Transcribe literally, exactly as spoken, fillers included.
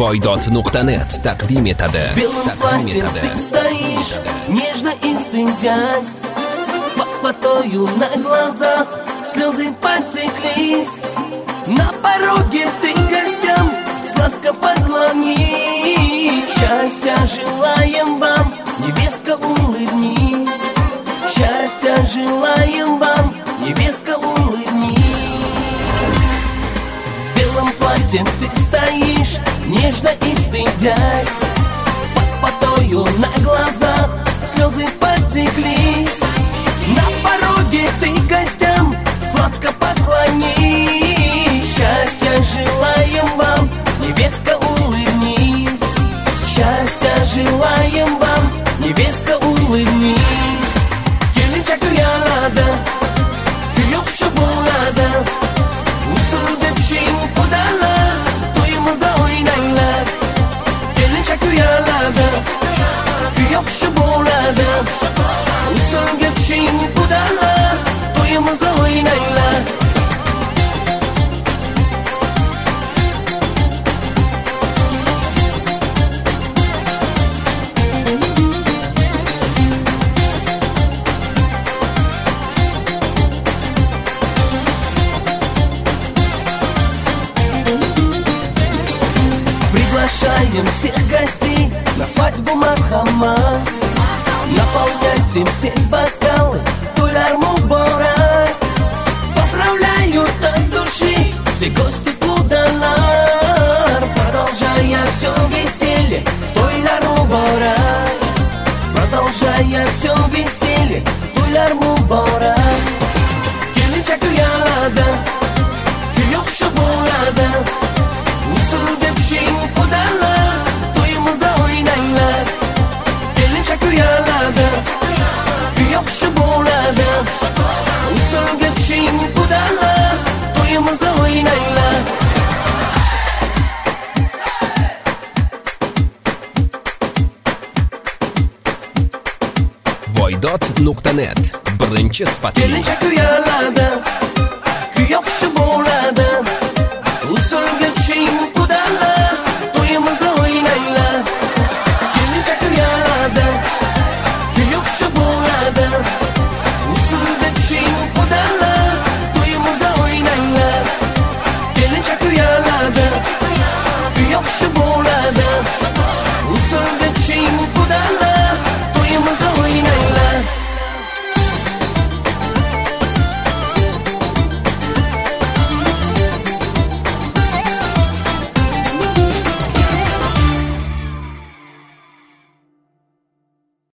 voydod nuqta net taqdim etadi. Taqdim etadi. Стоишь, нежно и стыдясь, под фатою на глазах слезы потеклись. На пороге ты гостям сладко поклонись. Счастья желаем вам, невестка, улыбнись. Счастья желаем вам, невестка, улыбнись. В белом платье ты стоишь, нежно и стыдясь, под фатою на глазах слезы потеклись. На пороге ты гостям сладко поклонись. Счастья желаем вам, невестка, улыбнись. Счастья желаем вам, невестка, улыбнись. Kelinchak uyaladi, kuyoqshi bo'ladi. Usulda tushing qudalar, to'yimizda o'ynanglar. Kelinchak uyaladi, kuyoqshi bo'ladi. Usulga tushing qudalar, to'yimizda o'ynanglar. Приглашаем всех гостей на свадьбу Мархама. Наполняйте все бокалы, Туляр Мубарак. Поздравляют от души все гости Кудалар. Продолжая все веселье, Туляр Мубарак. Продолжая все веселье, Туляр Мубарак. Kelinchak uyaladi, kuyoqshi bo'ladi. Usulga tushing qudalar, to'yimizda o'ynanglar. Kelinchak uyaladi, kuyoqshi bo'ladi. Usulga tushing qudalar, to'yimizda o'ynanglar. voydod nuqta net birinchi sifatli. Kelinchak uyaladi, kuyoqshi bo'ladi.